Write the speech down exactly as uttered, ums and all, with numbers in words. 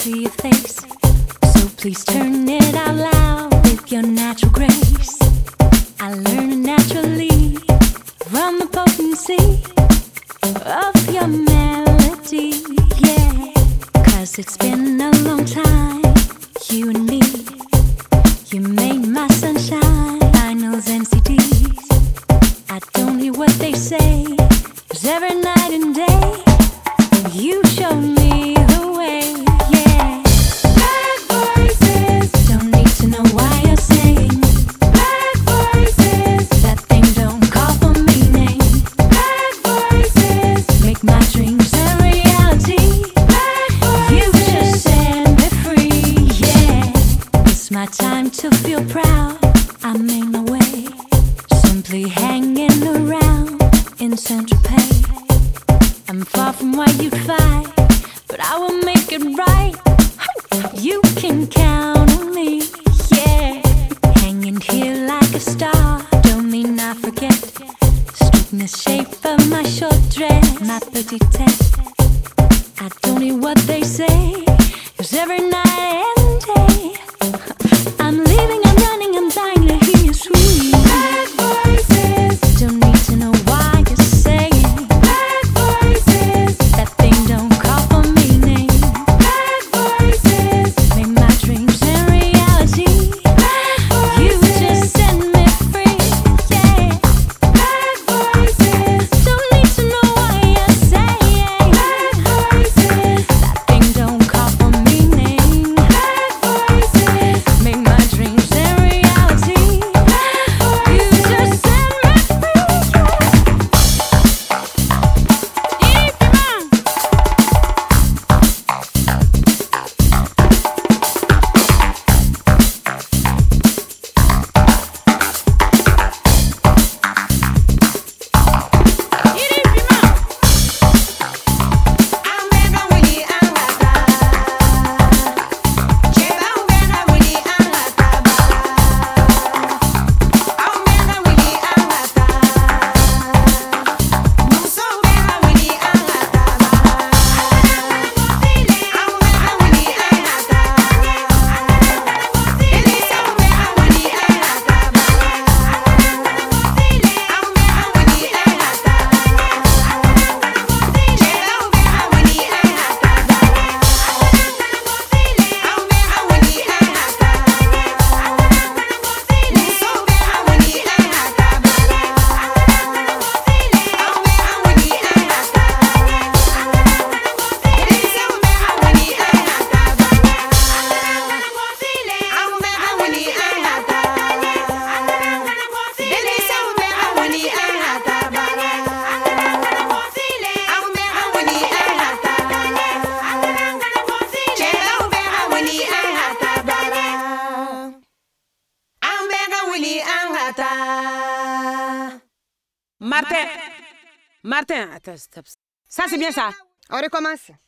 see your face. So please turn it out loud with your natural grace. I learn it naturally from the potency of your melody, yeah. Cause it's been a long time, you and me. You made my sunshine, vinyls and C Ds. I don't hear what they say, 'cause every night and day you show me the way, yeah. Bad voices, don't need to know why you're saying. Bad voices, that thing don't call for meaning. Bad voices, make my dreams a reality. Bad voices, you just set me free, yeah. It's my time to feel proud, I'm in the way. Simply hanging around in Saint-Tropez. I'm far from what you'd fight, but I will make it right. You can count on me, yeah. Hanging here like a star, don't mean I forget. Straighten the shape of my short dress, my petite. I don't hear what they say, 'cause every night and day I'm leaving, I'm running, I'm dying to hear you scream. Bad voices, don't need to know why you're saying. Bad voices, that thing don't call for meaning. Bad voices, make my dreams a reality. Bad voices, you just set me free, yeah. Bad voices, don't need to know why you're saying. Bad voices, that thing don't call for meaning. Bad voices, make my dreams a reality. You just set me free, Martin, Martin, attends, stop. Ça, c'est bien ça. On recommence.